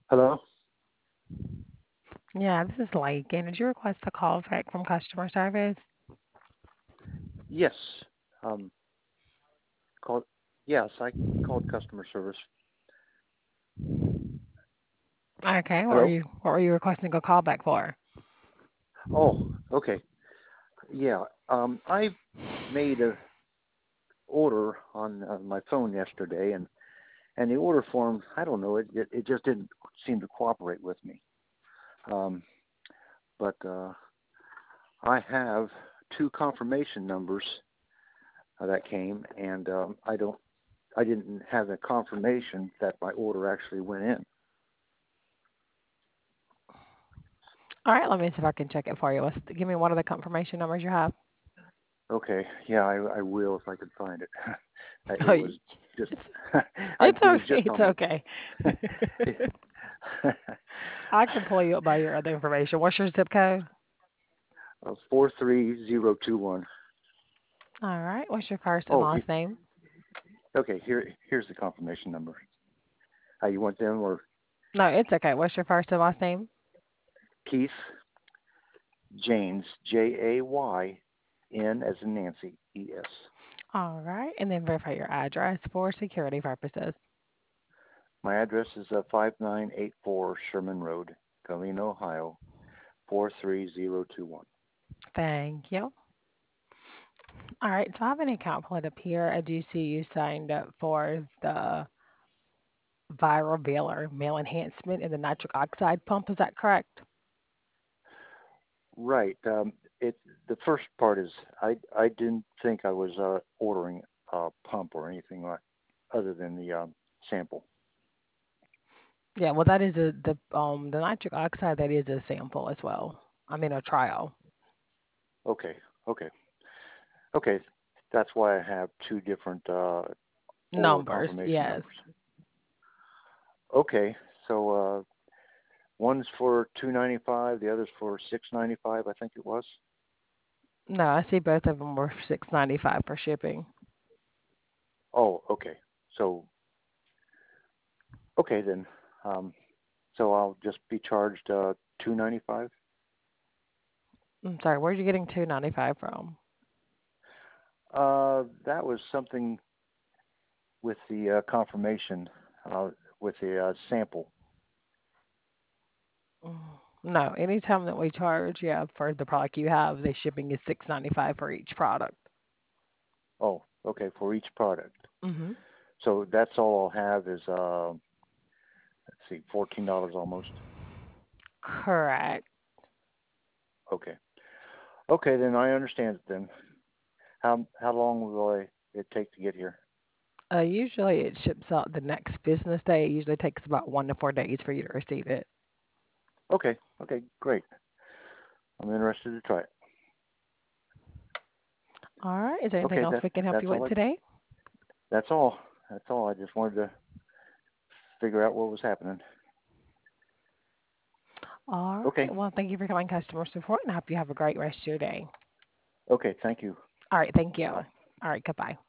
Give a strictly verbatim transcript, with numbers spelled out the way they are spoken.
Hello? Yeah, this is Lake. And did you request a call back from customer service? Yes. Um, called. Yes, I called customer service. Okay, what were Hello? you what were you requesting a call back for? Oh, okay. Yeah. Um, I made a order on uh, my phone yesterday, and and the order form, I don't know, it it, it just didn't seem to cooperate with me. Um, but uh, I have two confirmation numbers uh, that came, and um, I don't. I didn't have a confirmation that my order actually went in. All right, let me see if I can check it for you. Let's give me one of the confirmation numbers you have. Okay, yeah, I, I will if I can find it. Uh, Oh, it was y- just, it's I it's it was okay. just It's on okay. my. I can pull you up by your other information. What's your zip code? uh, four three zero two one. All right. What's your first and Oh, he, last name? okay. Here here's the confirmation number. Uh, you want them or No, it's okay. What's your first and last name? Keith James J A Y N as in Nancy E S. All right, and then verify your address for security purposes. My address is uh, five nine eight four Sherman Road, Galena, Ohio four three zero two one. Thank you. All right, so I have an account pulled up here. I do see you signed up for the viral veiler male enhancement and the nitric oxide pump. Is that correct? Right. Um, it the first part is I I didn't think I was uh, ordering a pump or anything like other than the um, sample. Yeah, well, that is a the um the nitric oxide that is a sample as well. I mean a trial. Okay. Okay. Okay. That's why I have two different uh, order Numbers, confirmation yes. numbers. Okay. So uh, one's for two ninety five, the other's for six ninety five. I think it was. No, I see both of them were six ninety five for shipping. Oh, okay. So okay then. Um, so I'll just be charged uh, two ninety five. I'm sorry, where are you getting two ninety five from? Uh, that was something with the uh, confirmation, uh, with the uh, sample. Mm, No, anytime that we charge, yeah, for the product you have, the shipping is six ninety five for each product. Oh, okay, for each product. Mhm. So that's all I'll have is uh, let's see, fourteen dollars almost. Correct. Okay, okay, then I understand it. Then how how long will I, it take to get here? Uh, usually it ships out the next business day. It usually takes about one to four days for you to receive it. Okay, okay, great. I'm interested to try it. All right. Is there anything Okay, else that we can help that's you all. with I, today? that's all. That's all. I just wanted to figure out what was happening. All Okay, right. Well, thank you for calling customer support and I hope you have a great rest of your day. okay, thank you. All right. Thank you. Bye. All right. Goodbye.